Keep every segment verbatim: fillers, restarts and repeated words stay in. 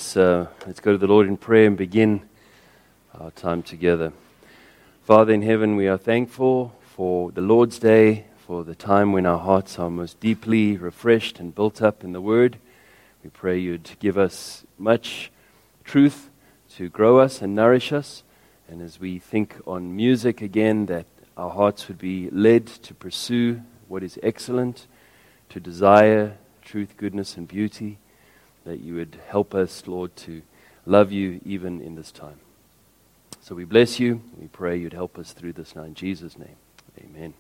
Let's uh, let's go to the Lord in prayer and begin our time together. Father in heaven, we are thankful for the Lord's Day, for the time when our hearts are most deeply refreshed and built up in the Word. We pray you'd give us much truth to grow us and nourish us. And as we think on music again, that our hearts would be led to pursue what is excellent, to desire truth, goodness, and beauty, that you would help us, Lord, to love you even in this time. So we bless you. We pray you'd help us through this now in Jesus' name. Amen.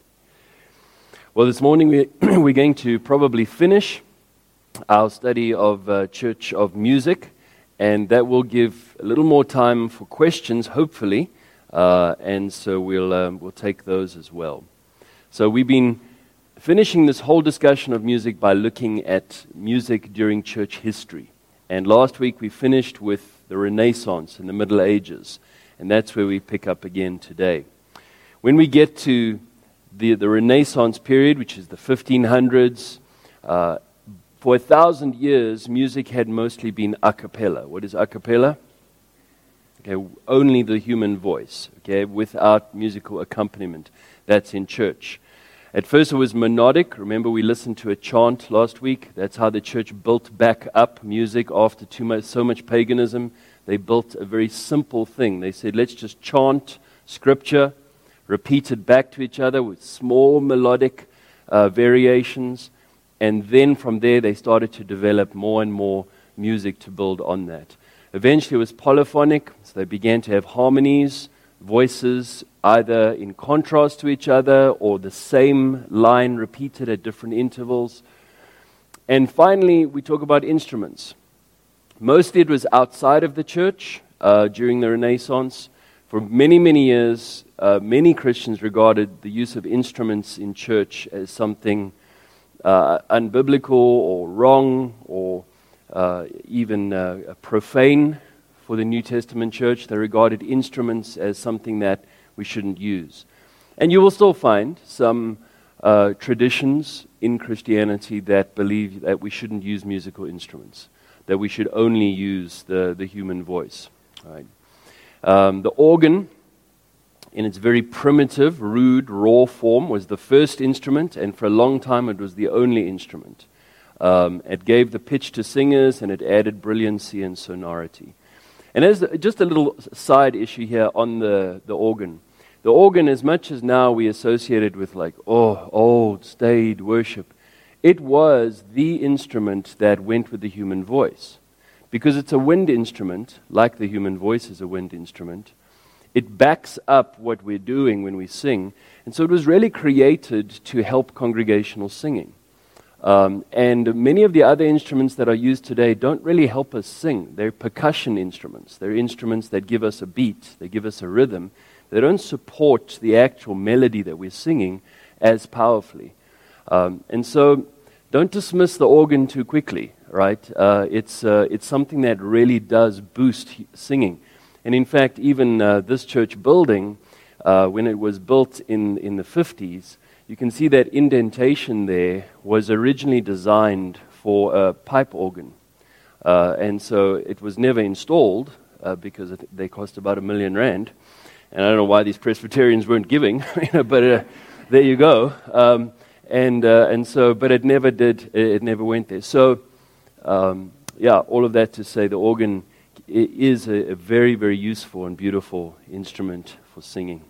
Well, this morning we, we're going to probably finish our study of uh, Church of Music, and that will give a little more time for questions, hopefully, uh, and so we'll um, we'll take those as well. So we've been finishing this whole discussion of music by looking at music during church history. And last week we finished with the Renaissance and the Middle Ages, and that's where we pick up again today. When we get to the, the Renaissance period, which is the fifteen hundreds, uh, for a thousand years, music had mostly been a cappella. What is a cappella? Okay, only the human voice, okay, without musical accompaniment. That's in church. At first it was monodic. Remember we listened to a chant last week. That's how the church built back up music after too much, so much paganism. They built a very simple thing. They said, let's just chant scripture, repeat it back to each other with small melodic uh, variations. And then from there they started to develop more and more music to build on that. Eventually it was polyphonic, so they began to have harmonies, voices either in contrast to each other or the same line repeated at different intervals. And finally, we talk about instruments. Mostly it was outside of the church uh, during the Renaissance. For many, many years, uh, many Christians regarded the use of instruments in church as something uh, unbiblical or wrong or uh, even uh, profane. For the New Testament church, they regarded instruments as something that we shouldn't use. And you will still find some uh, traditions in Christianity that believe that we shouldn't use musical instruments, that we should only use the, the human voice. Right? Um, the organ, in its very primitive, rude, raw form, was the first instrument, and for a long time it was the only instrument. Um, it gave the pitch to singers, and it added brilliancy and sonority. And as just a little side issue here on the, the organ. The organ, as much as now we associate it with like, oh, old, staid worship, it was the instrument that went with the human voice. Because it's a wind instrument, like the human voice is a wind instrument, it backs up what we're doing when we sing. And so it was really created to help congregational singing. Um, and many of the other instruments that are used today don't really help us sing. They're percussion instruments. They're instruments that give us a beat. They give us a rhythm. They don't support the actual melody that we're singing as powerfully. Um, and so don't dismiss the organ too quickly, right? Uh, it's, uh, it's something that really does boost singing. And in fact, even uh, this church building, uh, when it was built in, in the fifties, you can see that indentation there was originally designed for a pipe organ. Uh, and so it was never installed uh, because it, they cost about a million rand. And I don't know why these Presbyterians weren't giving, but uh, there you go. Um, and uh, and so, but it never did, it never went there. So, um, yeah, all of that to say the organ is a, a very, very useful and beautiful instrument for singing.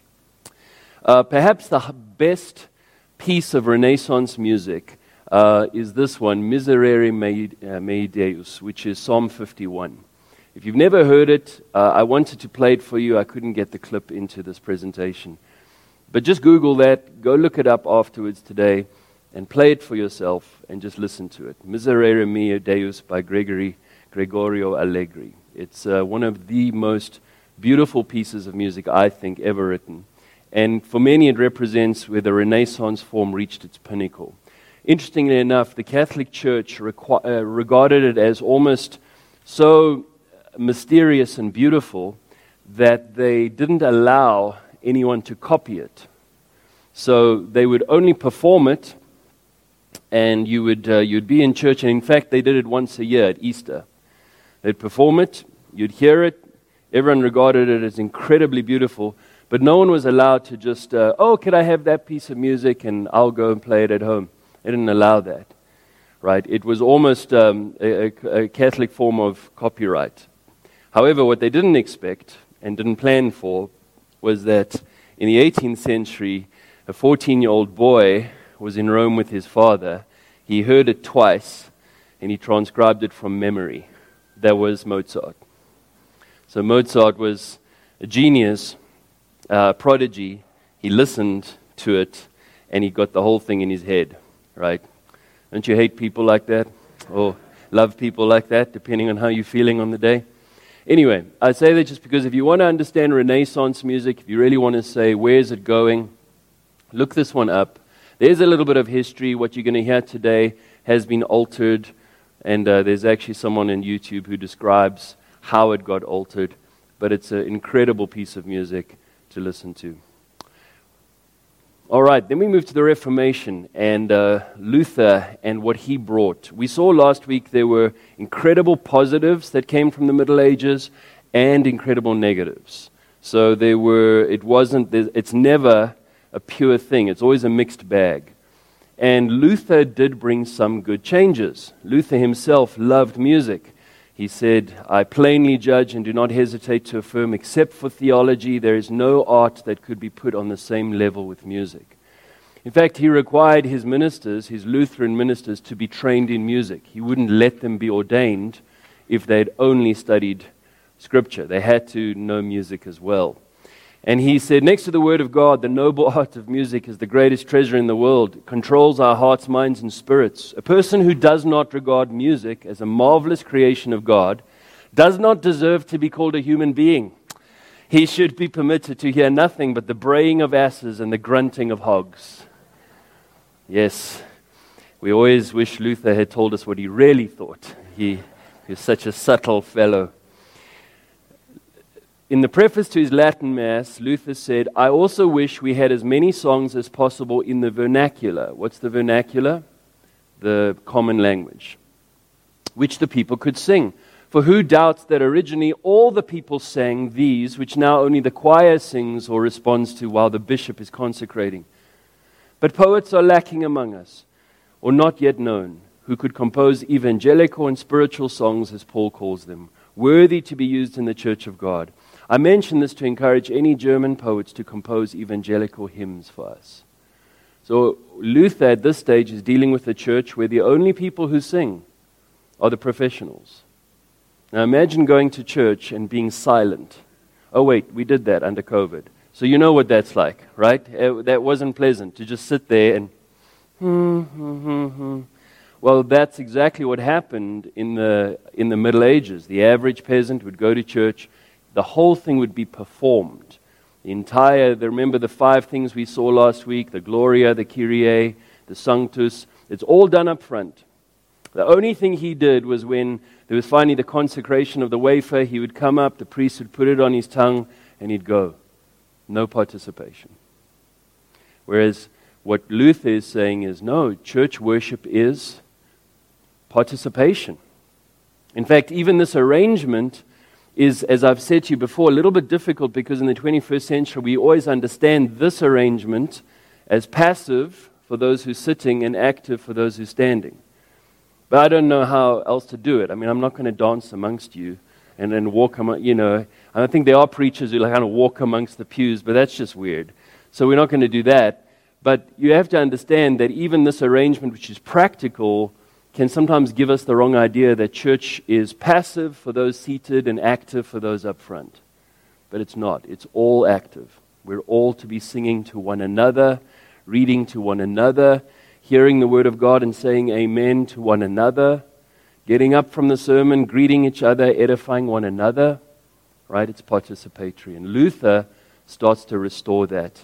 Uh, perhaps the best piece of Renaissance music uh, is this one, Miserere Mei, uh, Mei Deus, which is Psalm fifty-one. If you've never heard it, uh, I wanted to play it for you. I couldn't get the clip into this presentation. But just Google that, go look it up afterwards today, and play it for yourself, and just listen to it. Miserere Mei Deus by Gregory Gregorio Allegri. It's uh, one of the most beautiful pieces of music, I think, ever written. And for many, it represents where the Renaissance form reached its pinnacle. Interestingly enough, the Catholic Church requ- uh, regarded it as almost so mysterious and beautiful that they didn't allow anyone to copy it. So they would only perform it, and you would uh, you'd be in church. And in fact, they did it once a year at Easter. They'd perform it, you'd hear it, everyone regarded it as incredibly beautiful, but no one was allowed to just, uh, oh, could I have that piece of music and I'll go and play it at home. They didn't allow that, right? It was almost um, a, a Catholic form of copyright. However, what they didn't expect and didn't plan for was that in the eighteenth century, a fourteen-year-old boy was in Rome with his father. He heard it twice, and he transcribed it from memory. That was Mozart. So Mozart was a genius, uh, prodigy. He listened to it, and he got the whole thing in his head, right? Don't you hate people like that? Or love people like that, depending on how you're feeling on the day? Anyway, I say that just because if you want to understand Renaissance music, if you really want to say, where's it going, look this one up. There's a little bit of history. What you're going to hear today has been altered, and uh, there's actually someone on YouTube who describes how it got altered, but it's an incredible piece of music to listen to. All right, then we move to the Reformation and uh, Luther and what he brought. We saw last week there were incredible positives that came from the Middle Ages and incredible negatives. So there were, it wasn't, it's never a pure thing. It's always a mixed bag. And Luther did bring some good changes. Luther himself loved music. He said, I plainly judge and do not hesitate to affirm, except for theology, there is no art that could be put on the same level with music. In fact, he required his ministers, his Lutheran ministers, to be trained in music. He wouldn't let them be ordained if they'd only studied Scripture. They had to know music as well. And he said, next to the Word of God, the noble art of music is the greatest treasure in the world. It controls our hearts, minds, and spirits. A person who does not regard music as a marvelous creation of God does not deserve to be called a human being. He should be permitted to hear nothing but the braying of asses and the grunting of hogs. Yes, we always wish Luther had told us what he really thought. He, he was such a subtle fellow. In the preface to his Latin Mass, Luther said, I also wish we had as many songs as possible in the vernacular. What's the vernacular? The common language, which the people could sing. For who doubts that originally all the people sang these, which now only the choir sings or responds to while the bishop is consecrating? But poets are lacking among us, or not yet known, who could compose evangelical and spiritual songs, as Paul calls them, worthy to be used in the church of God. I mention this to encourage any German poets to compose evangelical hymns for us. So Luther at this stage is dealing with a church where the only people who sing are the professionals. Now imagine going to church and being silent. Oh wait, we did that under COVID. So you know what that's like, right? That wasn't pleasant to just sit there and hmm, hmm, hmm, hmm. Well, that's exactly what happened in the in the Middle Ages. The average peasant would go to church. The whole thing would be performed. The entire, the, remember the five things we saw last week, the Gloria, the Kyrie, the Sanctus, it's all done up front. The only thing he did was when there was finally the consecration of the wafer, he would come up, the priest would put it on his tongue, and he'd go. No participation. Whereas what Luther is saying is, no, church worship is participation. In fact, even this arrangement is, as I've said to you before, a little bit difficult because in the twenty-first century we always understand this arrangement as passive for those who are sitting and active for those who are standing. But I don't know how else to do it. I mean, I'm not going to dance amongst you and then walk among, you know. I think there are preachers who like kind of walk amongst the pews, but that's just weird. So we're not going to do that. But you have to understand that even this arrangement, which is practical, can sometimes give us the wrong idea that church is passive for those seated and active for those up front. But it's not. It's all active. We're all to be singing to one another, reading to one another, hearing the word of God and saying amen to one another, getting up from the sermon, greeting each other, edifying one another. Right? It's participatory. And Luther starts to restore that.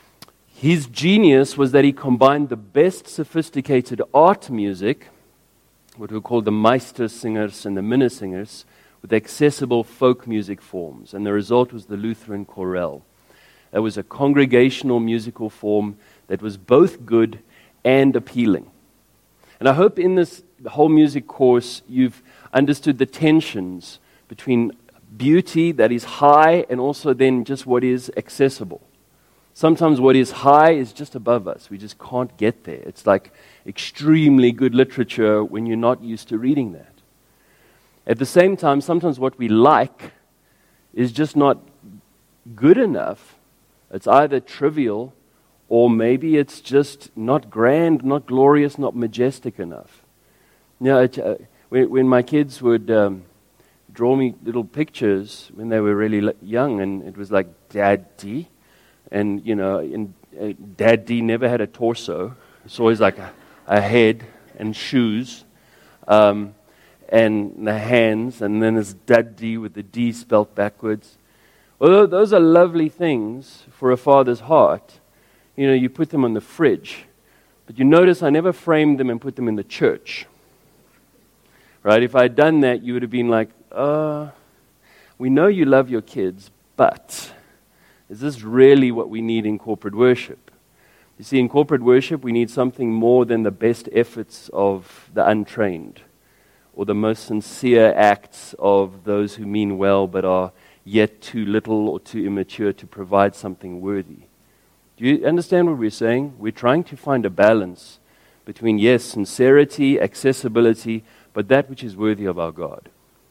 His genius was that he combined the best sophisticated art music, what we call the Meistersingers and the Minnesingers, with accessible folk music forms. And the result was the Lutheran chorale. That was a congregational musical form that was both good and appealing. And I hope in this whole music course, you've understood the tensions between beauty that is high and also then just what is accessible. Sometimes what is high is just above us. We just can't get there. It's like extremely good literature when you're not used to reading that. At the same time, sometimes what we like is just not good enough. It's either trivial or maybe it's just not grand, not glorious, not majestic enough. You know, it, uh, when, when my kids would um, draw me little pictures when they were really l- young, and it was like, Daddy, and, you know, and, uh, Daddy never had a torso. It's always like a, a head and shoes um, and the hands, and then it's Daddy with the D spelt backwards. Well, those are lovely things for a father's heart. You know, you put them on the fridge. But you notice I never framed them and put them in the church. Right? If I had done that, you would have been like, uh, we know you love your kids, but is this really what we need in corporate worship? You see, in corporate worship, we need something more than the best efforts of the untrained or the most sincere acts of those who mean well but are yet too little or too immature to provide something worthy. Do you understand what we're saying? We're trying to find a balance between, yes, sincerity, accessibility, but that which is worthy of our God.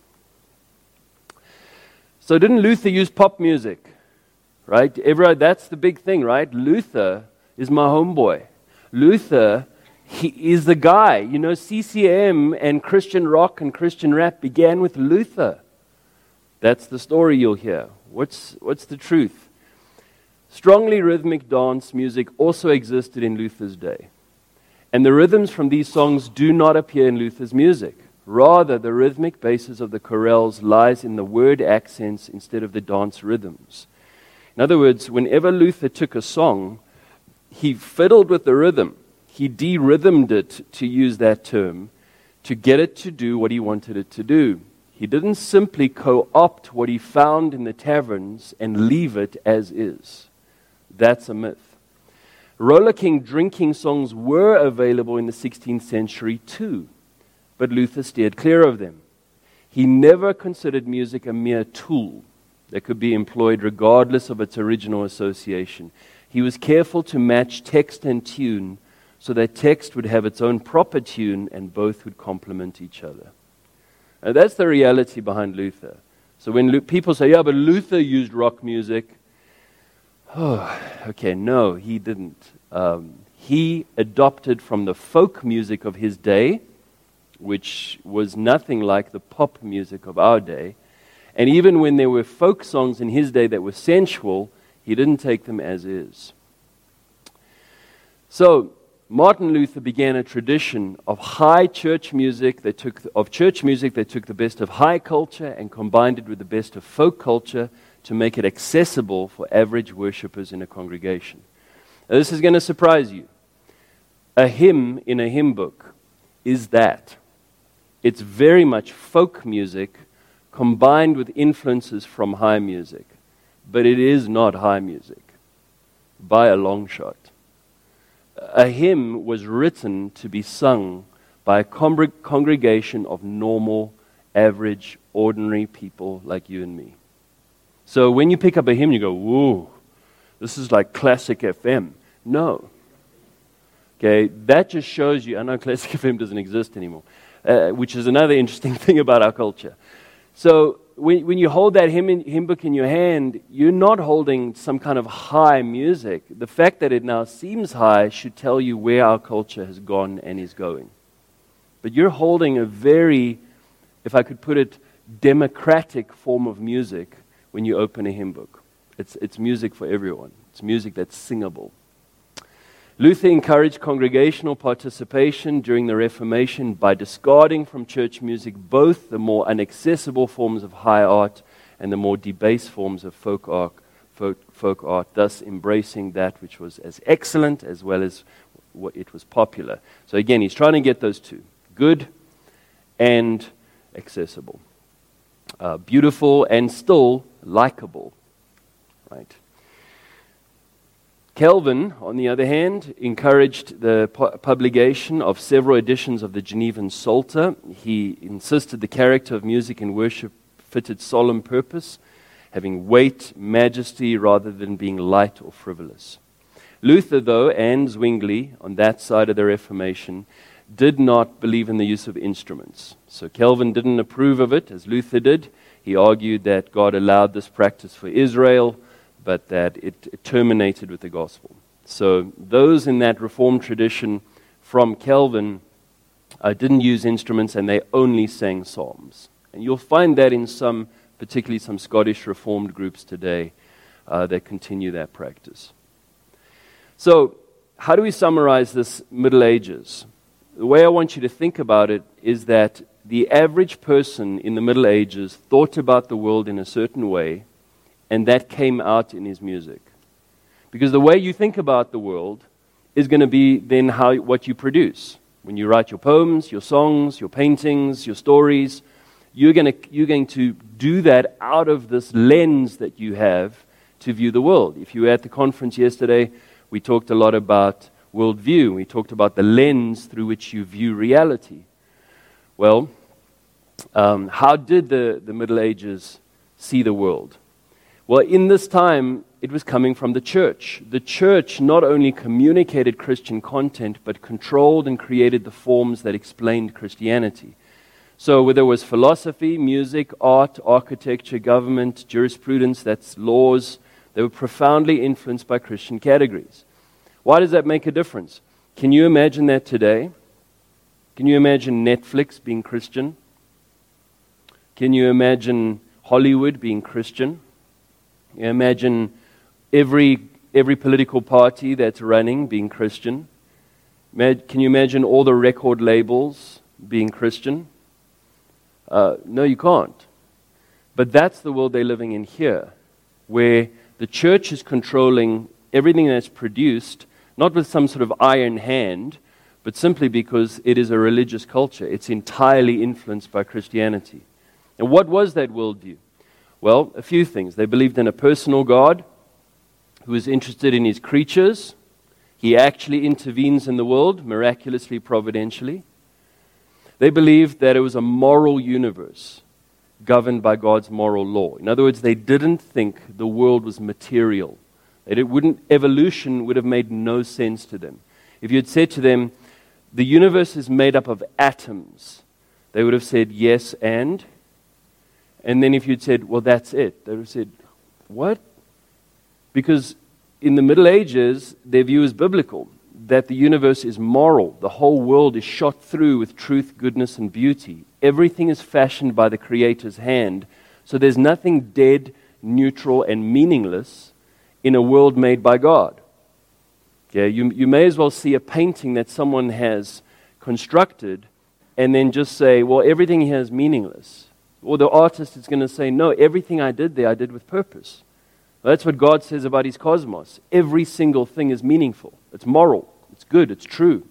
So didn't Luther use pop music? Right? Everyone, that's the big thing, right? Luther is my homeboy. Luther, he is the guy. You know, C C M and Christian rock and Christian rap began with Luther. That's the story you'll hear. What's, what's the truth? Strongly rhythmic dance music also existed in Luther's day. And the rhythms from these songs do not appear in Luther's music. Rather, the rhythmic basis of the chorales lies in the word accents instead of the dance rhythms. In other words, whenever Luther took a song, he fiddled with the rhythm. He de-rhythmed it, to use that term, to get it to do what he wanted it to do. He didn't simply co-opt what he found in the taverns and leave it as is. That's a myth. Rollicking drinking songs were available in the sixteenth century too, but Luther steered clear of them. He never considered music a mere tool that could be employed regardless of its original association. He was careful to match text and tune so that text would have its own proper tune and both would complement each other. Now, that's the reality behind Luther. So when Lu- people say, yeah, but Luther used rock music, oh, okay, no, he didn't. Um, he adopted from the folk music of his day, which was nothing like the pop music of our day. And even when there were folk songs in his day that were sensual, he didn't take them as is. So Martin Luther began a tradition of high church music that took of church music that took the best of high culture and combined it with the best of folk culture to make it accessible for average worshippers in a congregation. Now, this is going to surprise you. A hymn in a hymn book is that. It's very much folk music combined with influences from high music. But it is not high music, by a long shot. A hymn was written to be sung by a con- congregation of normal, average, ordinary people like you and me. So when you pick up a hymn, you go, whoa, this is like classic F M. No. Okay, that just shows you, I know classic F M doesn't exist anymore, uh, which is another interesting thing about our culture. So when, when you hold that hymn, in, hymn book in your hand, you're not holding some kind of high music. The fact that it now seems high should tell you where our culture has gone and is going. But you're holding a very, if I could put it, democratic form of music when you open a hymn book. It's, it's music for everyone. It's music that's singable. Luther encouraged congregational participation during the Reformation by discarding from church music both the more inaccessible forms of high art and the more debased forms of folk art, folk, folk art, thus embracing that which was as excellent as well as what it was popular. So again, he's trying to get those two, good and accessible, uh, beautiful and still likable, right? Calvin, on the other hand, encouraged the pu- publication of several editions of the Genevan Psalter. He insisted the character of music in worship fitted solemn purpose, having weight, majesty, rather than being light or frivolous. Luther, though, and Zwingli, on that side of the Reformation, did not believe in the use of instruments. So Calvin didn't approve of it, as Luther did. He argued that God allowed this practice for Israel, but that it, it terminated with the gospel. So those in that Reformed tradition from Calvin uh, didn't use instruments, and they only sang psalms. And you'll find that in some, particularly some Scottish Reformed groups today, uh, that continue that practice. So, how do we summarize this Middle Ages? The way I want you to think about it is that the average person in the Middle Ages thought about the world in a certain way, and that came out in his music. Because the way you think about the world is going to be then how what you produce. When you write your poems, your songs, your paintings, your stories, you're going to you're going to do that out of this lens that you have to view the world. If you were at the conference yesterday, we talked a lot about worldview. We talked about the lens through which you view reality. Well, um, how did the, the Middle Ages see the world? Well, in this time, it was coming from the church. The church not only communicated Christian content, but controlled and created the forms that explained Christianity. So whether it was philosophy, music, art, architecture, government, jurisprudence, that's laws, they were profoundly influenced by Christian categories. Why does that make a difference? Can you imagine that today? Can you imagine Netflix being Christian? Can you imagine Hollywood being Christian? Can you imagine every every political party that's running being Christian? Can you imagine all the record labels being Christian? Uh, no, you can't. But that's the world they're living in here, where the church is controlling everything that's produced, not with some sort of iron hand, but simply because it is a religious culture. It's entirely influenced by Christianity. And what was that worldview? Well, a few things. They believed in a personal God who is interested in his creatures. He actually intervenes in the world, miraculously, providentially. They believed that it was a moral universe governed by God's moral law. In other words, they didn't think the world was material. It wouldn't, evolution would have made no sense to them. If you had said to them, the universe is made up of atoms, they would have said, yes, and? And then if you'd said, well, that's it, they would have said, what? Because in the Middle Ages, their view is biblical, that the universe is moral. The whole world is shot through with truth, goodness, and beauty. Everything is fashioned by the Creator's hand. So there's nothing dead, neutral, and meaningless in a world made by God. Okay, you, you may as well see a painting that someone has constructed and then just say, well, everything here is meaningless. Or the artist is going to say, no, everything I did there, I did with purpose. Well, that's what God says about his cosmos. Every single thing is meaningful. It's moral. It's good. It's true.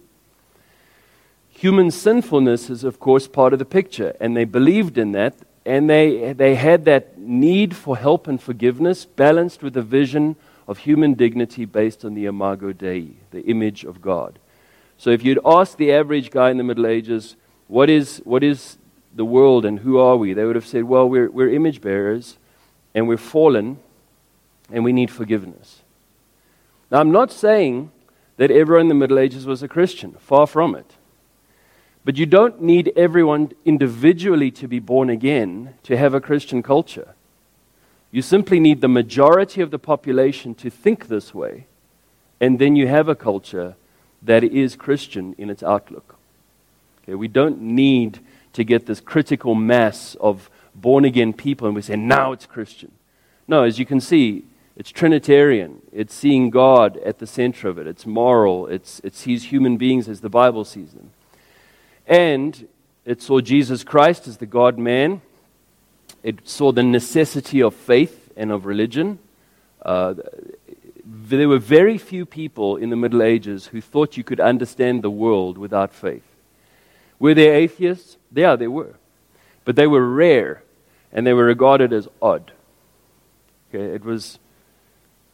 Human sinfulness is, of course, part of the picture, and they believed in that, and they they had that need for help and forgiveness balanced with a vision of human dignity based on the imago Dei, the image of God. So if you'd ask the average guy in the Middle Ages, what is what is the world and who are we? They would have said, well, we're we're image bearers, and we're fallen, and we need forgiveness. Now, I'm not saying that everyone in the Middle Ages was a Christian. Far from it. But you don't need everyone individually to be born again to have a Christian culture. You simply need the majority of the population to think this way, and then you have a culture that is Christian in its outlook. Okay, we don't need to get this critical mass of born-again people and we say, now it's Christian. No, as you can see, it's Trinitarian. It's seeing God at the center of it. It's moral. It's, it sees human beings as the Bible sees them. And it saw Jesus Christ as the God-man. It saw the necessity of faith and of religion. Uh, there were very few people in the Middle Ages who thought you could understand the world without faith. Were there atheists? Yeah, there were. But they were rare, and they were regarded as odd. Okay, it was...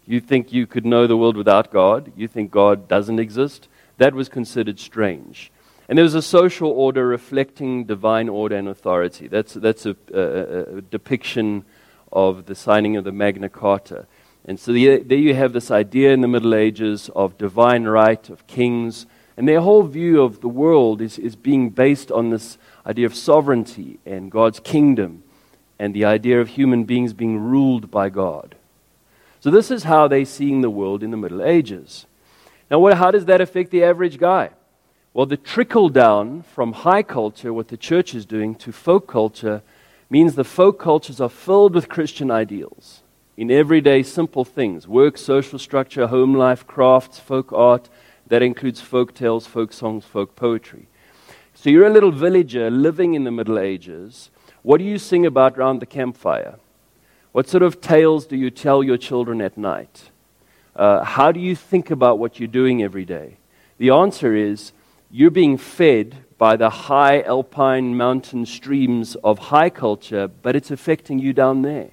You think you could know the world without God. You think God doesn't exist. That was considered strange. And there was a social order reflecting divine order and authority. That's, that's a, a, a depiction of the signing of the Magna Carta. And so the, there you have this idea in the Middle Ages of divine right, of kings, and their whole view of the world is, is being based on this idea of sovereignty and God's kingdom and the idea of human beings being ruled by God. So this is how they're seeing the world in the Middle Ages. Now, what, how does that affect the average guy? Well, the trickle down from high culture, what the church is doing, to folk culture means the folk cultures are filled with Christian ideals in everyday simple things: work, social structure, home life, crafts, folk art. That includes folk tales, folk songs, folk poetry. So you're a little villager living in the Middle Ages. What do you sing about around the campfire? What sort of tales do you tell your children at night? Uh, how do you think about what you're doing every day? The answer is you're being fed by the high alpine mountain streams of high culture, but it's affecting you down there.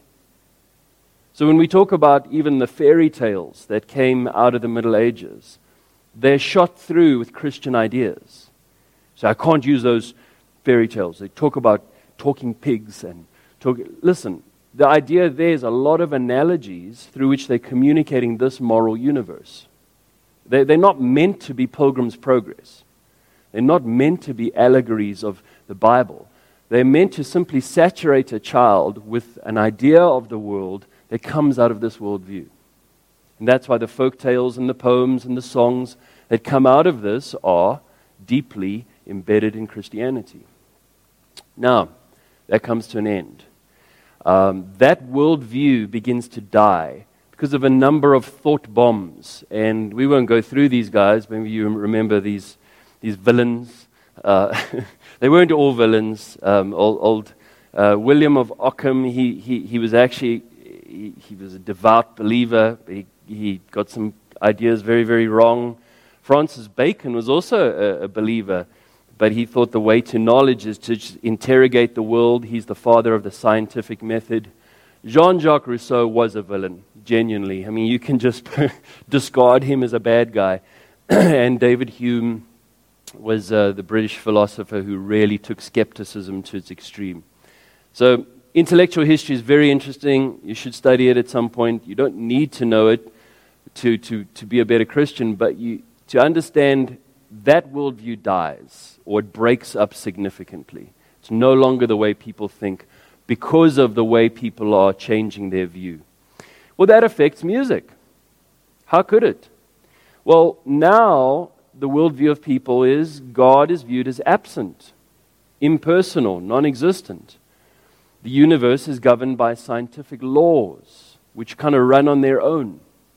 So when we talk about even the fairy tales that came out of the Middle Ages, they're shot through with Christian ideas. So I can't use those fairy tales. They talk about talking pigs and talk. Listen, the idea there is a lot of analogies through which they're communicating this moral universe. They, they're not meant to be Pilgrim's Progress. They're not meant to be allegories of the Bible. They're meant to simply saturate a child with an idea of the world that comes out of this worldview. And that's why the folk tales and the poems and the songs that come out of this are deeply embedded in Christianity. Now, that comes to an end. Um, that worldview begins to die because of a number of thought bombs. And we won't go through these guys. Maybe you remember these these villains. Uh, they weren't all villains. Um, old old uh, William of Ockham, he, he, he was actually, he, he was a devout believer. But he, he got some ideas very, very wrong. Francis Bacon was also a, a believer, but he thought the way to knowledge is to just interrogate the world. He's the father of the scientific method. Jean-Jacques Rousseau was a villain, genuinely. I mean, you can just discard him as a bad guy. And David Hume was uh, the British philosopher who really took skepticism to its extreme. So intellectual history is very interesting. You should study it at some point. You don't need to know it to, to, to be a better Christian, but you, to understand that worldview dies, or it breaks up significantly. It's no longer the way people think because of the way people are changing their view. Well, that affects music. How could it? Well, now the worldview of people is God is viewed as absent, impersonal, non-existent. The universe is governed by scientific laws, which kind of run on their own.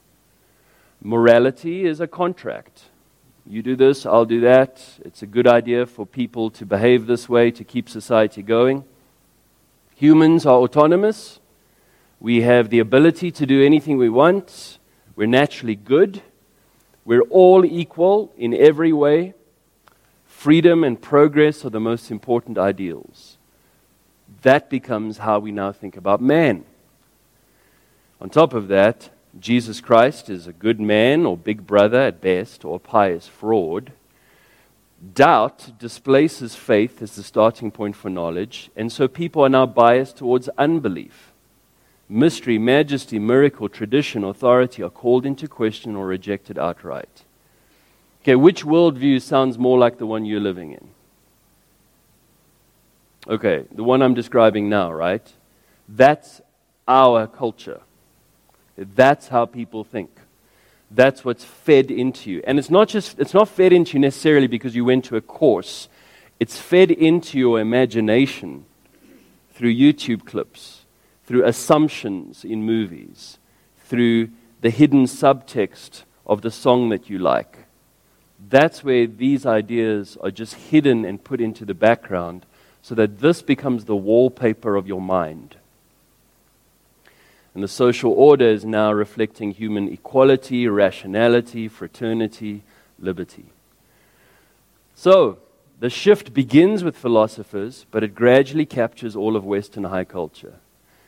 Morality is a contract. You do this, I'll do that. It's a good idea for people to behave this way to keep society going. Humans are autonomous. We have the ability to do anything we want. We're naturally good. We're all equal in every way. Freedom and progress are the most important ideals. That becomes how we now think about man. On top of that, Jesus Christ is a good man or big brother at best, or a pious fraud. Doubt displaces faith as the starting point for knowledge, and so people are now biased towards unbelief. Mystery, majesty, miracle, tradition, authority are called into question or rejected outright. Okay, which worldview sounds more like the one you're living in? Okay, the one I'm describing now, right? That's our culture. That's how people think. That's what's fed into you. And it's not just, it's not fed into you necessarily because you went to a course. It's fed into your imagination through YouTube clips, through assumptions in movies, through the hidden subtext of the song that you like. That's where these ideas are just hidden and put into the background so that this becomes the wallpaper of your mind. And the social order is now reflecting human equality, rationality, fraternity, liberty. So, the shift begins with philosophers, but it gradually captures all of Western high culture.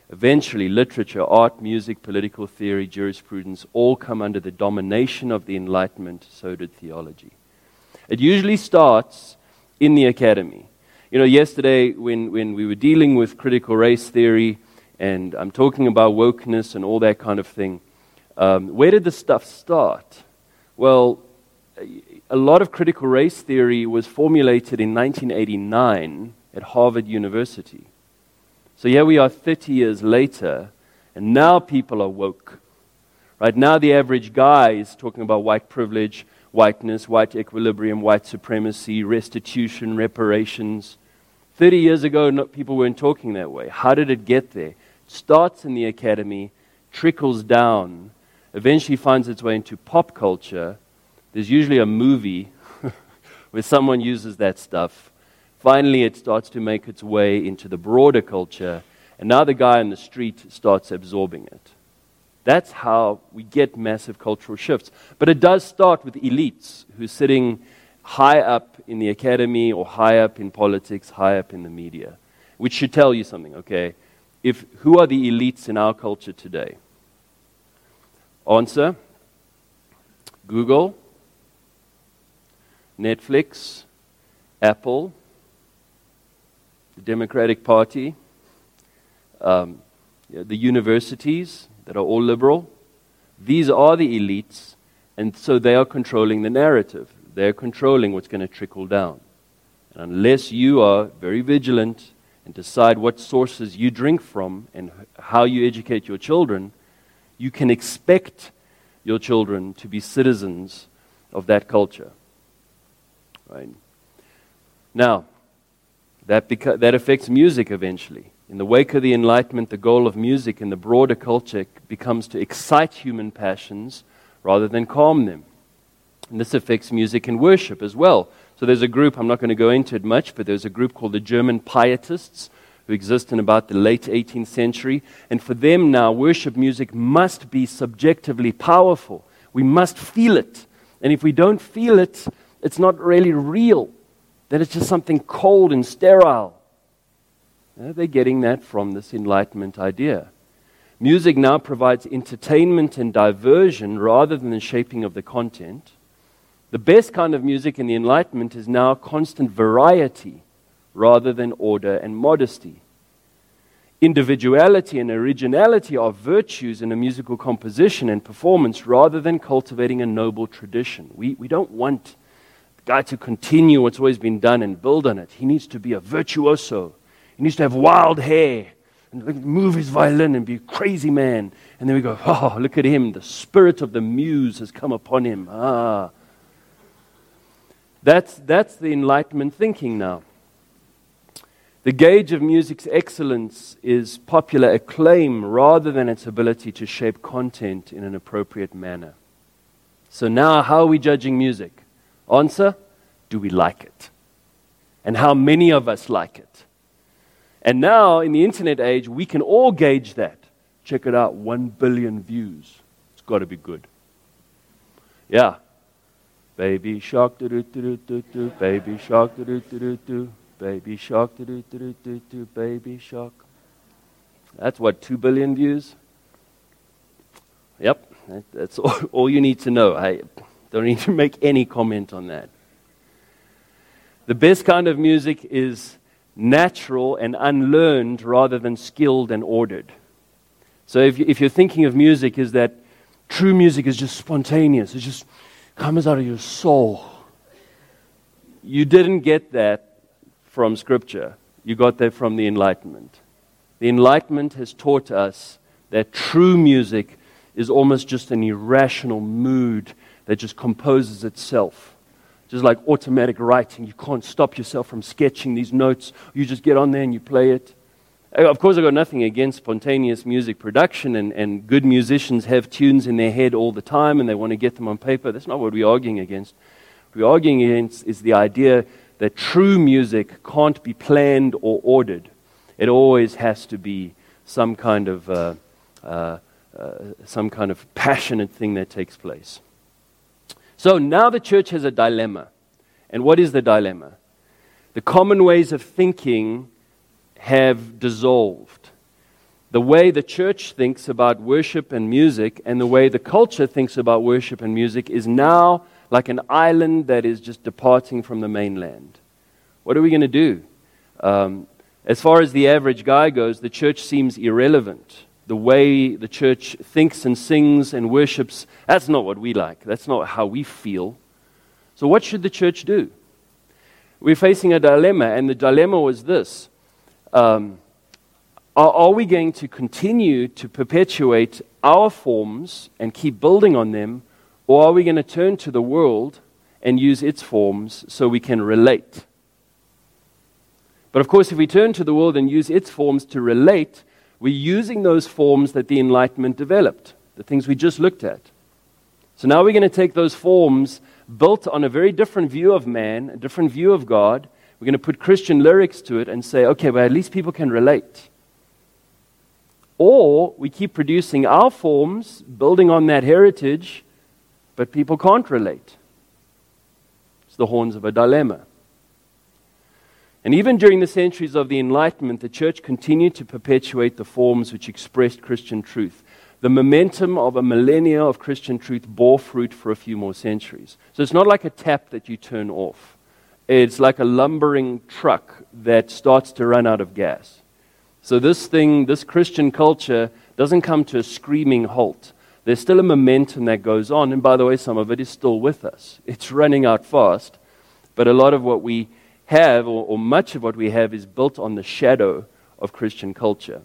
Eventually, literature, art, music, political theory, jurisprudence all come under the domination of the Enlightenment, so did theology. It usually starts in the academy. You know, yesterday when, when we were dealing with critical race theory, and I'm talking about wokeness and all that kind of thing, um, where did the stuff start? Well, a lot of critical race theory was formulated in nineteen eighty-nine at Harvard University. So here we are thirty years later, and now people are woke. Right now the average guy is talking about white privilege, whiteness, white equilibrium, white supremacy, restitution, reparations. thirty years ago, no, people weren't talking that way. How did it get there? It starts in the academy, trickles down, eventually finds its way into pop culture. There's usually a movie where someone uses that stuff. Finally, it starts to make its way into the broader culture, and now the guy on the street starts absorbing it. That's how we get massive cultural shifts. But it does start with elites who are sitting high up in the academy or high up in politics, high up in the media, which should tell you something, okay? If who are the elites in our culture today? Answer: Google, Netflix, Apple, the Democratic Party, um, the universities that are all liberal. These are the elites, and so they are controlling the narrative. They're controlling what's going to trickle down. And unless you are very vigilant and decide what sources you drink from and how you educate your children, you can expect your children to be citizens of that culture. Right? Now, that beca- that affects music eventually. In the wake of the Enlightenment, the goal of music in the broader culture becomes to excite human passions rather than calm them. And this affects music and worship as well. So there's a group, I'm not going to go into it much, but there's a group called the German Pietists who exist in about the late eighteenth century. And for them now, worship music must be subjectively powerful. We must feel it. And if we don't feel it, it's not really real. Then it's just something cold and sterile. Uh, they're getting that from this Enlightenment idea. Music now provides entertainment and diversion rather than the shaping of the content. The best kind of music in the Enlightenment is now constant variety rather than order and modesty. Individuality and originality are virtues in a musical composition and performance rather than cultivating a noble tradition. We, we don't want the guy to continue what's always been done and build on it. He needs to be a virtuoso. He needs to have wild hair and move his violin and be a crazy man. And then we go, oh, look at him. The spirit of the muse has come upon him. Ah. That's, that's the Enlightenment thinking now. The gauge of music's excellence is popular acclaim rather than its ability to shape content in an appropriate manner. So now, how are we judging music? Answer: do we like it? And how many of us like it? And now, in the internet age, we can all gauge that. Check it out, one billion views. It's got to be good. Yeah. Baby shark, do do do do do, baby shark, do do do do do, baby shark, do do do do do, baby shark. That's what, two billion views? Yep, that, that's all, all you need to know. I don't need to make any comment on that. The best kind of music is natural and unlearned rather than skilled and ordered. So if, you, if you're thinking of music is that true music is just spontaneous, it just comes out of your soul. You didn't get that from Scripture. You got that from the Enlightenment. The Enlightenment has taught us that true music is almost just an irrational mood that just composes itself. Just like automatic writing, you can't stop yourself from sketching these notes. You just get on there and you play it. Of course, I've got nothing against spontaneous music production, and, and good musicians have tunes in their head all the time and they want to get them on paper. That's not what we're arguing against. What we're arguing against is the idea that true music can't be planned or ordered. It always has to be some kind of uh, uh, uh, some kind of passionate thing that takes place. So now the church has a dilemma. And what is the dilemma? The common ways of thinking have dissolved. The way the church thinks about worship and music and the way the culture thinks about worship and music is now like an island that is just departing from the mainland. What are we going to do? Um, as far as the average guy goes, the church seems irrelevant. The way the church thinks and sings and worships, that's not what we like. That's not how we feel. So what should the church do? We're facing a dilemma, and the dilemma was this. Um, are, are we going to continue to perpetuate our forms and keep building on them, or are we going to turn to the world and use its forms so we can relate? But of course, if we turn to the world and use its forms to relate, we're using those forms that the Enlightenment developed, the things we just looked at. So now we're going to take those forms built on a very different view of man, a different view of God. We're going to put Christian lyrics to it and say, okay, well, at least people can relate. Or we keep producing our forms, building on that heritage, but people can't relate. It's the horns of a dilemma. And even during the centuries of the Enlightenment, the church continued to perpetuate the forms which expressed Christian truth. The momentum of a millennia of Christian truth bore fruit for a few more centuries. So it's not like a tap that you turn off. It's like a lumbering truck that starts to run out of gas. So this thing, this Christian culture, doesn't come to a screaming halt. There's still a momentum that goes on, and by the way, some of it is still with us. It's running out fast, but a lot of what we have, or, or much of what we have, is built on the shadow of Christian culture.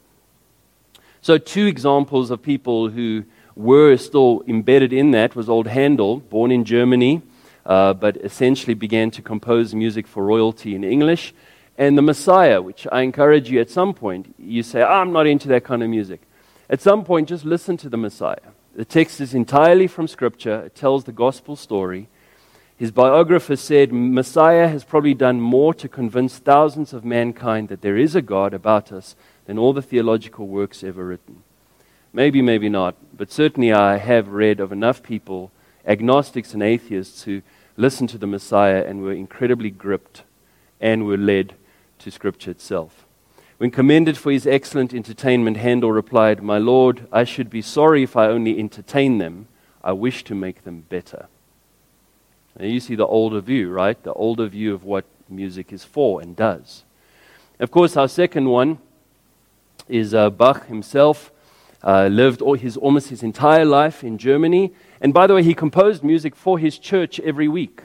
So two examples of people who were still embedded in that was old Handel, born in Germany, uh, but essentially began to compose music for royalty in English, and the Messiah, which I encourage you at some point, you say, oh, I'm not into that kind of music. At some point, just listen to the Messiah. The text is entirely from Scripture. It tells the gospel story. His biographer said, Messiah has probably done more to convince thousands of mankind that there is a God about us than all the theological works ever written. Maybe, maybe not, but certainly I have read of enough people, agnostics and atheists, who listened to the Messiah and were incredibly gripped and were led to Scripture itself. When commended for his excellent entertainment, Handel replied, My Lord, I should be sorry if I only entertain them. I wish to make them better. And you see the older view, right? The older view of what music is for and does. Of course, our second one is uh, Bach himself. Uh, lived all his almost his entire life in Germany. And by the way, he composed music for his church every week.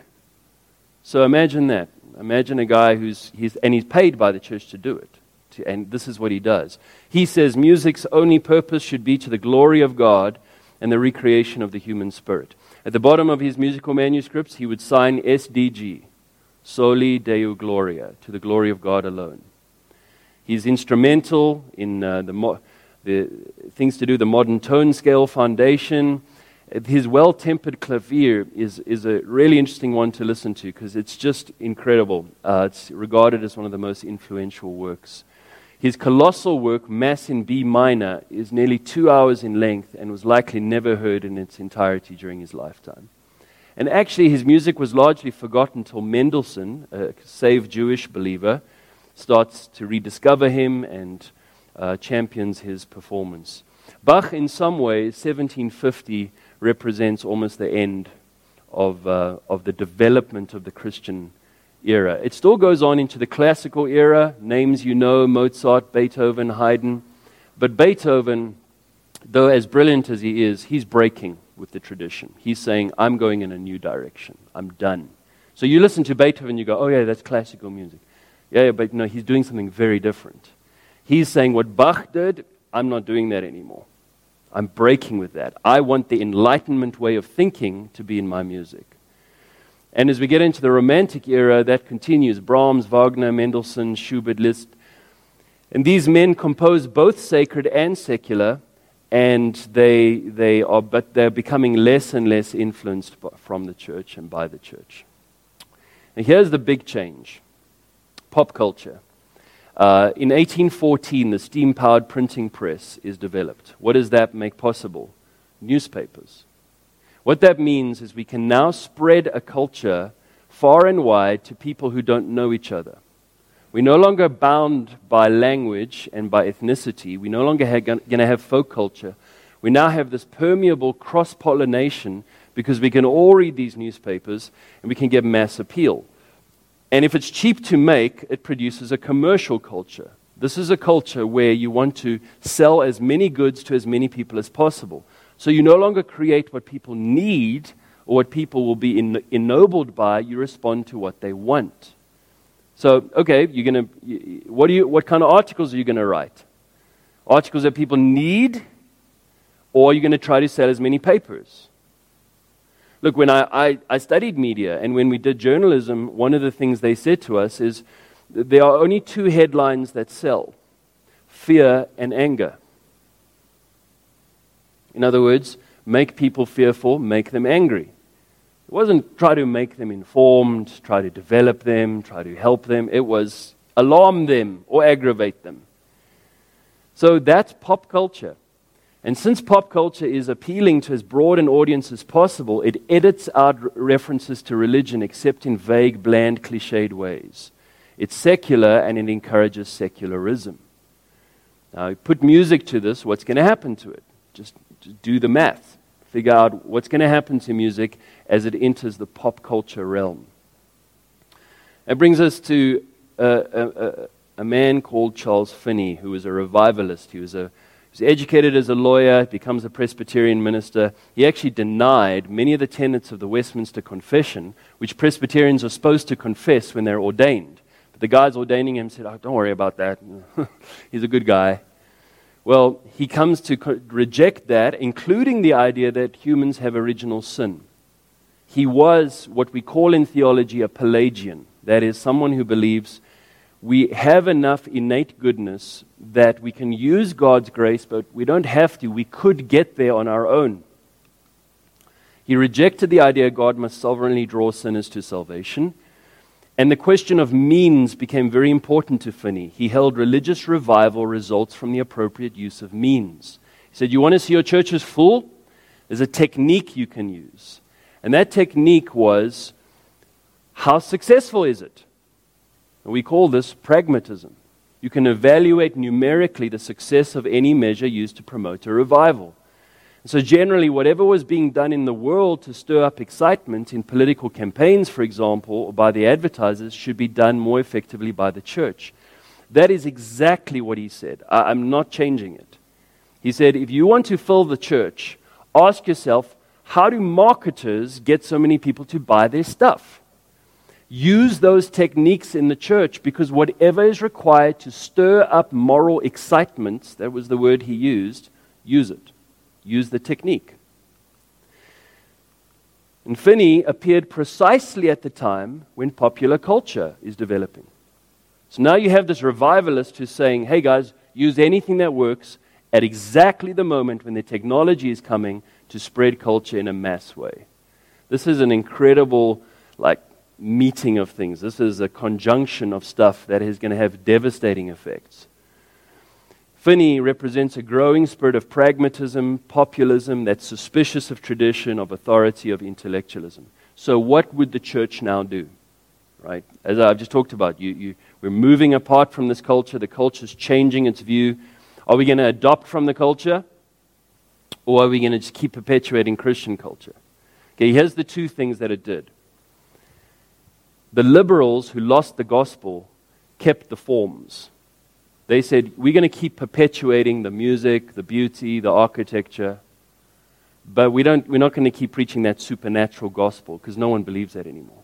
So imagine that. Imagine a guy who's, he's, and he's paid by the church to do it. To, and this is what he does. He says music's only purpose should be to the glory of God and the recreation of the human spirit. At the bottom of his musical manuscripts, he would sign S D G, Soli Deo Gloria, to the glory of God alone. He's instrumental in uh, the, mo- the things to do, the modern tone scale foundation. His well-tempered clavier is, is a really interesting one to listen to because it's just incredible. Uh, it's regarded as one of the most influential works. His colossal work, Mass in B minor, is nearly two hours in length and was likely never heard in its entirety during his lifetime. And actually, his music was largely forgotten until Mendelssohn, a saved Jewish believer, starts to rediscover him and uh, champions his performance. Bach, in some ways, seventeen fifty represents almost the end of uh, of the development of the Christian era. It still goes on into the classical era, names you know, Mozart, Beethoven, Haydn. But Beethoven, though as brilliant as he is, he's breaking with the tradition. He's saying, I'm going in a new direction. I'm done. So you listen to Beethoven, you go, oh yeah, that's classical music. Yeah, yeah, but no, he's doing something very different. He's saying what Bach did, I'm not doing that anymore. I'm breaking with that. I want the Enlightenment way of thinking to be in my music. And as we get into the Romantic era, that continues. Brahms, Wagner, Mendelssohn, Schubert, Liszt. And these men compose both sacred and secular, and they they are, but they're becoming less and less influenced from the church and by the church. And here's the big change. Pop culture. Uh, in eighteen fourteen, the steam-powered printing press is developed. What does that make possible? Newspapers. What that means is we can now spread a culture far and wide to people who don't know each other. We're no longer bound by language and by ethnicity. We're no longer ha- going to have folk culture. We now have this permeable cross-pollination because we can all read these newspapers and we can get mass appeal. And if it's cheap to make, it produces a commercial culture. This is a culture where you want to sell as many goods to as many people as possible. So you no longer create what people need or what people will be en- ennobled by. You respond to what they want. So, okay, you're gonna. What do you? What kind of articles are you going to write? Articles that people need, or are you going to try to sell as many papers? Look, when I, I, I studied media, and when we did journalism, one of the things they said to us is that there are only two headlines that sell: fear and anger. In other words, make people fearful, make them angry. It wasn't try to make them informed, try to develop them, try to help them. It was alarm them or aggravate them. So that's pop culture. And since pop culture is appealing to as broad an audience as possible, it edits out r- references to religion except in vague, bland, cliched ways. It's secular and it encourages secularism. Now, you put music to this, what's going to happen to it? Just, just do the math. Figure out what's going to happen to music as it enters the pop culture realm. That brings us to uh, a, a, a man called Charles Finney, who was a revivalist. He was, a, he was educated as a lawyer, becomes a Presbyterian minister. He actually denied many of the tenets of the Westminster Confession, which Presbyterians are supposed to confess when they're ordained. But the guys ordaining him said, oh, don't worry about that. He's a good guy. Well, he comes to co- reject that, including the idea that humans have original sin. He was what we call in theology a Pelagian. That is, someone who believes we have enough innate goodness that we can use God's grace, but we don't have to. We could get there on our own. He rejected the idea God must sovereignly draw sinners to salvation. And the question of means became very important to Finney. He held religious revival results from the appropriate use of means. He said, you want to see your churches full? There's a technique you can use. And that technique was, how successful is it? And we call this pragmatism. You can evaluate numerically the success of any measure used to promote a revival. So generally, whatever was being done in the world to stir up excitement in political campaigns, for example, or by the advertisers, should be done more effectively by the church. That is exactly what he said. I, I'm not changing it. He said, if you want to fill the church, ask yourself, how do marketers get so many people to buy their stuff? Use those techniques in the church, because whatever is required to stir up moral excitement, that was the word he used, use it. Use the technique. And Finney appeared precisely at the time when popular culture is developing. So now you have this revivalist who's saying, hey guys, use anything that works at exactly the moment when the technology is coming to spread culture in a mass way. This is an incredible, like, meeting of things. This is a conjunction of stuff that is going to have devastating effects. Finney represents a growing spirit of pragmatism, populism, that's suspicious of tradition, of authority, of intellectualism. So what would the church now do? Right? As I've just talked about, you, you, we're moving apart from this culture. The culture's changing its view. Are we going to adopt from the culture? Or are we going to just keep perpetuating Christian culture? Okay, here's the two things that it did. The liberals who lost the gospel kept the forms. They said, we're going to keep perpetuating the music, the beauty, the architecture, but we don't, we're not going to keep preaching that supernatural gospel because no one believes that anymore.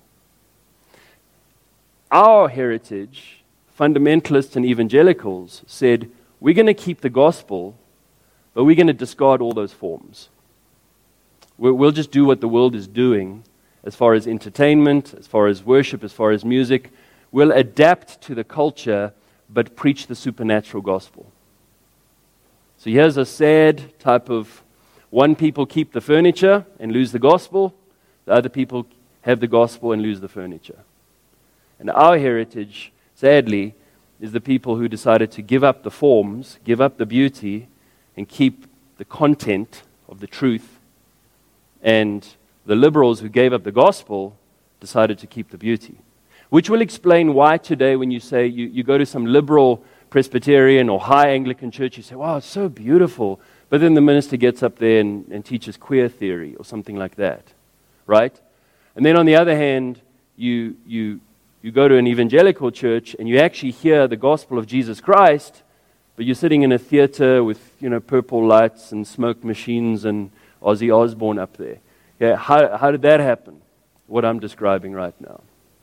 Our heritage, fundamentalists and evangelicals, said, we're going to keep the gospel, but we're going to discard all those forms. We'll just do what the world is doing as far as entertainment, as far as worship, as far as music. We'll adapt to the culture, but preach the supernatural gospel. So here's a sad type of, one people keep the furniture and lose the gospel, the other people have the gospel and lose the furniture. And our heritage, sadly, is the people who decided to give up the forms, give up the beauty, and keep the content of the truth. And the liberals who gave up the gospel decided to keep the beauty. which will explain why today when you say you, you go to some liberal Presbyterian or high Anglican church, you say, wow, it's so beautiful. But then the minister gets up there and, and teaches queer theory or something like that, right? And then on the other hand, you, you, you go to an evangelical church and you actually hear the gospel of Jesus Christ, but you're sitting in a theater with, you know, purple lights and smoke machines and Ozzy Osbourne up there. Yeah, how, how did that happen? What I'm describing right now.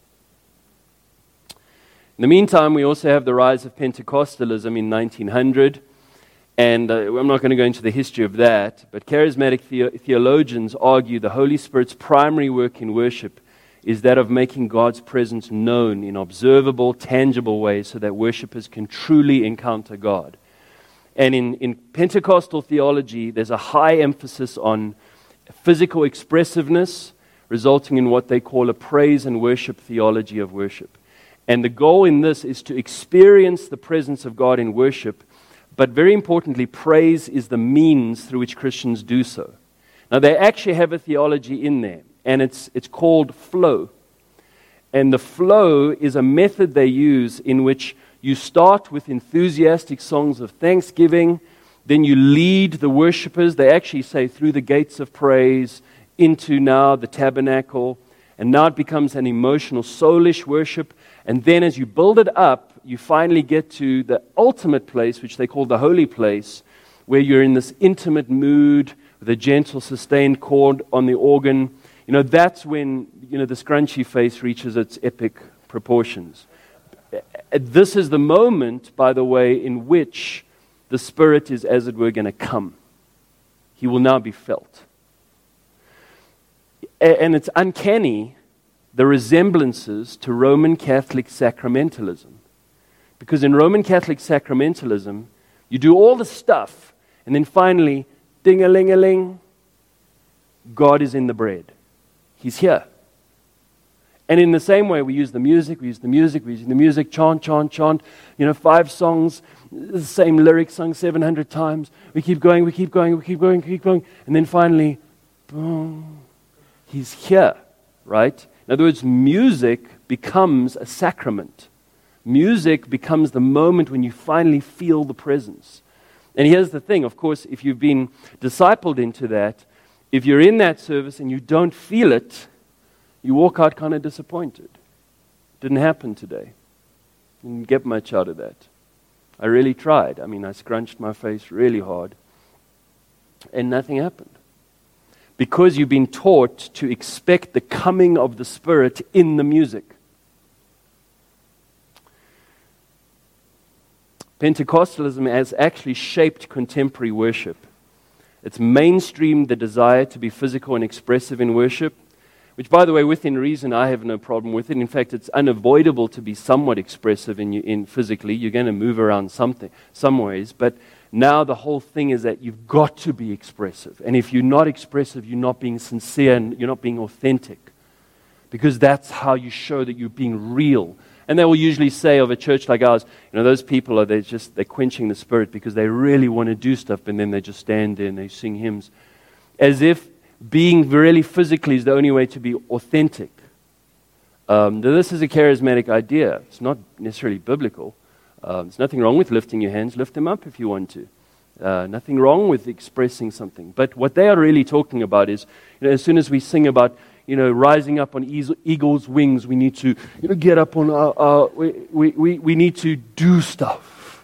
In the meantime, we also have the rise of Pentecostalism in nineteen hundred, and uh, I'm not going to go into the history of that, but charismatic the- theologians argue the Holy Spirit's primary work in worship is that of making God's presence known in observable, tangible ways so that worshipers can truly encounter God. And in, in Pentecostal theology, there's a high emphasis on physical expressiveness, resulting in what they call a praise and worship theology of worship. And the goal in this is to experience the presence of God in worship, but very importantly, praise is the means through which Christians do so. Now, they actually have a theology in there, and it's it's called flow. And the flow is a method they use in which you start with enthusiastic songs of thanksgiving, then you lead the worshipers, they actually say, through the gates of praise, into now the tabernacle, and now it becomes an emotional, soulish worship. And then as you build it up, you finally get to the ultimate place, which they call the holy place, where you're in this intimate mood with a gentle, sustained chord on the organ. You know, that's when, you know, the scrunchy face reaches its epic proportions. This is the moment, by the way, in which the Spirit is, as it were, going to come. He will now be felt. And it's uncanny, the resemblances to Roman Catholic sacramentalism. Because in Roman Catholic sacramentalism, you do all the stuff, and then finally, ding-a-ling-a-ling, God is in the bread. He's here. And in the same way, we use the music, we use the music, we use the music, chant, chant, chant, you know, five songs, the same lyrics sung seven hundred times. We keep going, we keep going, we keep going, we keep going, and then finally, boom, He's here, right? In other words, music becomes a sacrament. Music becomes the moment when you finally feel the presence. And here's the thing, of course, if you've been discipled into that, if you're in that service and you don't feel it, you walk out kind of disappointed. Didn't happen today. Didn't get much out of that. I really tried. I mean, I scrunched my face really hard, and nothing happened. Because you've been taught to expect the coming of the Spirit in the music. Pentecostalism has actually shaped contemporary worship. It's mainstreamed the desire to be physical and expressive in worship, which, by the way, within reason, I have no problem with it. In fact, it's unavoidable to be somewhat expressive in, in physically. You're going to move around something, some ways, but now the whole thing is that you've got to be expressive. And if you're not expressive, you're not being sincere and you're not being authentic. Because that's how you show that you're being real. And they will usually say of a church like ours, you know, those people are they just they're quenching the Spirit because they really want to do stuff, and then they just stand there and they sing hymns. As if being really physically is the only way to be authentic. Um, this is a charismatic idea. It's not necessarily biblical. Uh, there's nothing wrong with lifting your hands. Lift them up if you want to. Uh, nothing wrong with expressing something. But what they are really talking about is, you know, as soon as we sing about, you know, rising up on eagle's wings, we need to, you know, get up on our, our we, we, we, we need to do stuff.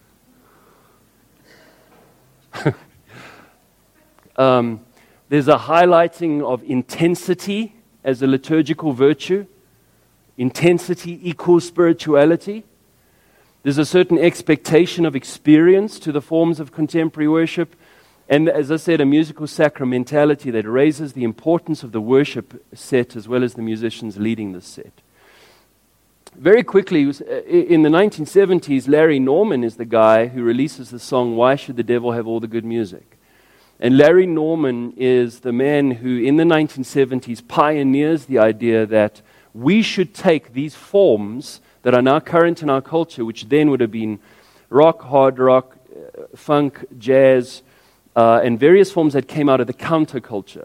um, there's a highlighting of intensity as a liturgical virtue. Intensity equals spirituality. There's a certain expectation of experience to the forms of contemporary worship. And as I said, a musical sacramentality that raises the importance of the worship set as well as the musicians leading the set. Very quickly, in the nineteen seventies, Larry Norman is the guy who releases the song, "Why Should the Devil Have All the Good Music?" And Larry Norman is the man who, in the nineteen seventies, pioneers the idea that we should take these forms that are now current in our culture, which then would have been rock, hard rock, uh, funk, jazz, uh, and various forms that came out of the counterculture.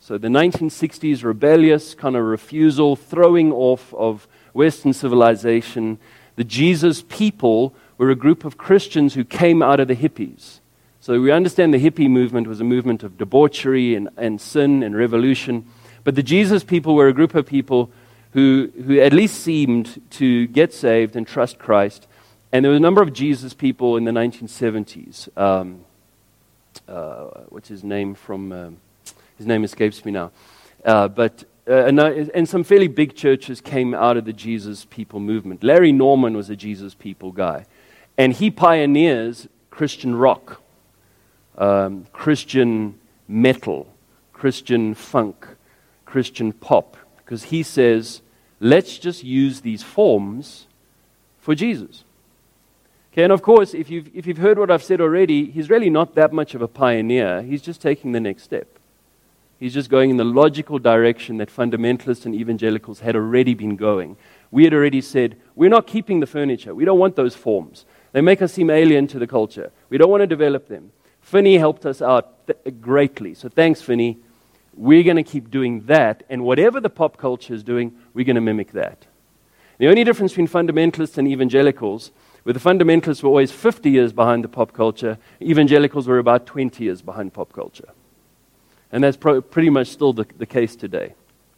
So the nineteen sixties rebellious kind of refusal, throwing off of Western civilization. The Jesus people were a group of Christians who came out of the hippies. So we understand the hippie movement was a movement of debauchery and, and sin and revolution. But the Jesus people were a group of people who, who at least seemed to get saved and trust Christ. And there were a number of Jesus people in the nineteen seventies. Um, uh, what's his name from... Um, his name escapes me now. Uh, but uh, and, uh, and some fairly big churches came out of the Jesus people movement. Larry Norman was a Jesus people guy. And he pioneers Christian rock, um, Christian metal, Christian funk, Christian pop. Because he says, let's just use these forms for Jesus. Okay, and of course, if you've, if you've heard what I've said already, he's really not that much of a pioneer. He's just taking the next step. He's just going in the logical direction that fundamentalists and evangelicals had already been going. We had already said, we're not keeping the furniture. We don't want those forms. They make us seem alien to the culture. We don't want to develop them. Finney helped us out th- greatly. So thanks, Finney. We're going to keep doing that. And whatever the pop culture is doing, we're going to mimic that. The only difference between fundamentalists and evangelicals, where the fundamentalists were always fifty years behind the pop culture, evangelicals were about twenty years behind pop culture. And that's pro- pretty much still the, the case today.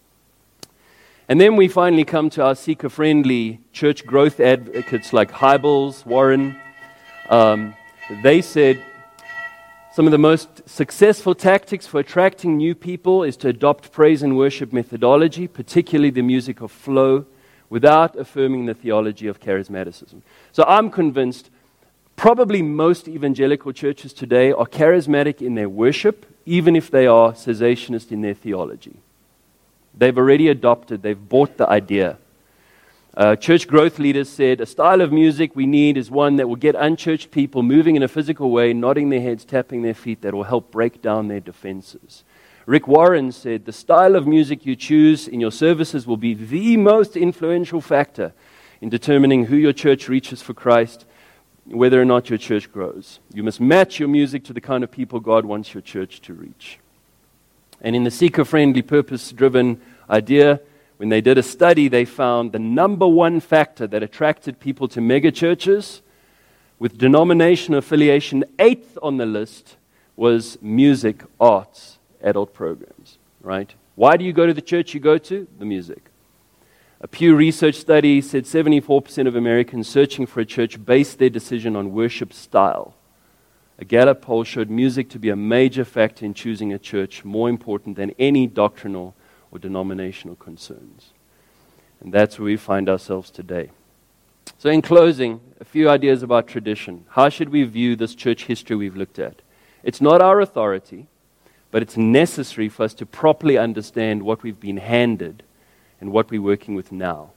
And then we finally come to our seeker-friendly church growth advocates like Hybels, Warren. Um, they said some of the most successful tactics for attracting new people is to adopt praise and worship methodology, particularly the music of flow, without affirming the theology of charismaticism. So I'm convinced probably most evangelical churches today are charismatic in their worship, even if they are cessationist in their theology. They've already adopted, they've bought the idea. Uh, church growth leaders said, a style of music we need is one that will get unchurched people moving in a physical way, nodding their heads, tapping their feet, that will help break down their defenses. Rick Warren said, the style of music you choose in your services will be the most influential factor in determining who your church reaches for Christ, whether or not your church grows. You must match your music to the kind of people God wants your church to reach. And in the seeker-friendly, purpose-driven idea, when they did a study, they found the number one factor that attracted people to megachurches, with denominational affiliation eighth on the list, was music, arts, adult programs, right? Why do you go to the church you go to? The music. A Pew Research study said seventy-four percent of Americans searching for a church based their decision on worship style. A Gallup poll showed music to be a major factor in choosing a church, more important than any doctrinal or denominational concerns. And that's where we find ourselves today. So in closing, a few ideas about tradition. How should we view this church history we've looked at? It's not our authority, but it's necessary for us to properly understand what we've been handed and what we're working with now.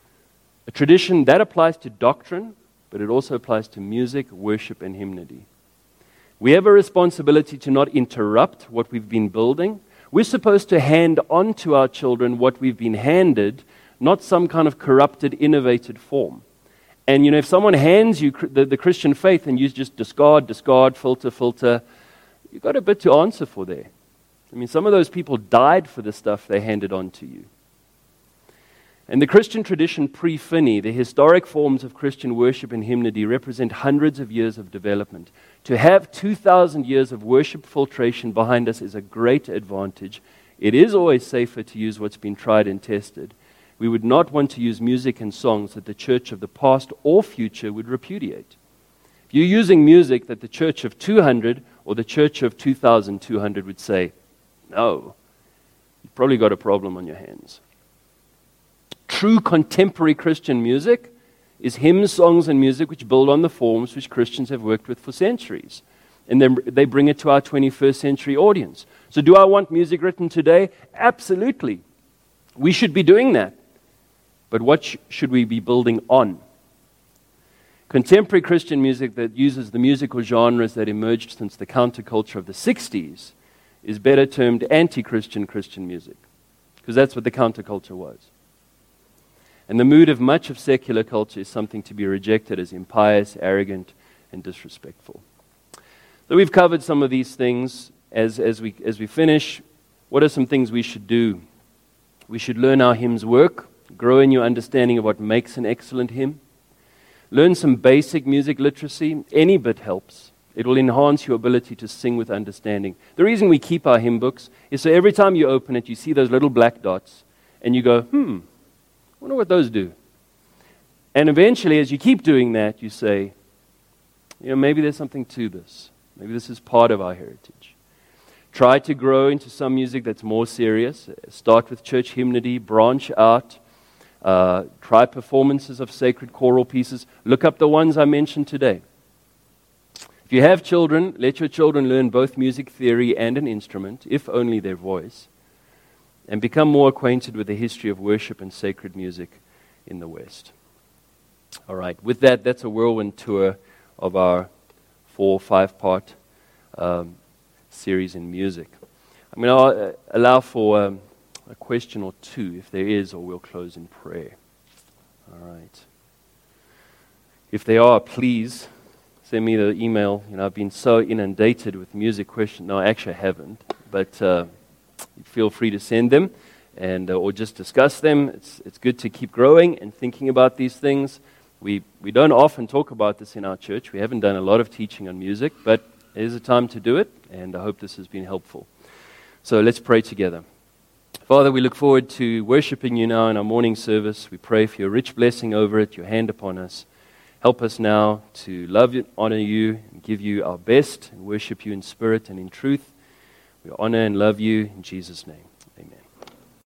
A tradition that applies to doctrine, but it also applies to music, worship, and hymnody. We have a responsibility to not interrupt what we've been building. We're supposed to hand on to our children what we've been handed, not some kind of corrupted, innovated form. And, you know, if someone hands you the, the Christian faith and you just discard, discard, filter, filter, you've got a bit to answer for there. I mean, some of those people died for the stuff they handed on to you. And the Christian tradition pre-Finney, the historic forms of Christian worship and hymnody, represent hundreds of years of development. To have two thousand years of worship filtration behind us is a great advantage. It is always safer to use what's been tried and tested. We would not want to use music and songs that the church of the past or future would repudiate. If you're using music that the church of two hundred or the church of two thousand two hundred would say, no, you've probably got a problem on your hands. True contemporary Christian music is hymns, songs, and music which build on the forms which Christians have worked with for centuries. And then they bring it to our twenty-first century audience. So do I want music written today? Absolutely. We should be doing that. But what sh- should we be building on? Contemporary Christian music that uses the musical genres that emerged since the counterculture of the sixties is better termed anti-Christian Christian music, because that's what the counterculture was. And the mood of much of secular culture is something to be rejected as impious, arrogant, and disrespectful. So we've covered some of these things. As, as, we, as we finish, what are some things we should do? We should learn how hymns work, grow in your understanding of what makes an excellent hymn, learn some basic music literacy. Any bit helps. It will enhance your ability to sing with understanding. The reason we keep our hymn books is so every time you open it, you see those little black dots, and you go, hmm, I wonder what those do. And eventually, as you keep doing that, you say, you know, maybe there's something to this. Maybe this is part of our heritage. Try to grow into some music that's more serious. Start with church hymnody, branch out. Uh, try performances of sacred choral pieces. Look up the ones I mentioned today. If you have children, let your children learn both music theory and an instrument, if only their voice, and become more acquainted with the history of worship and sacred music in the West. All right, with that, that's a whirlwind tour of our four, five-part um, series in music. I'm going to uh, allow for um, a question or two, if there is, or we'll close in prayer. All right. If there are, please send me the email. You know, I've been so inundated with music questions. No, I actually haven't, but uh, feel free to send them, and uh, or just discuss them. It's it's good to keep growing and thinking about these things. We we don't often talk about this in our church. We haven't done a lot of teaching on music, but it is a time to do it, and I hope this has been helpful. So let's pray together. Father, we look forward to worshiping you now in our morning service. We pray for your rich blessing over it, your hand upon us. Help us now to love you, honor you, and give you our best, and worship you in spirit and in truth. We honor and love you in Jesus' name. Amen.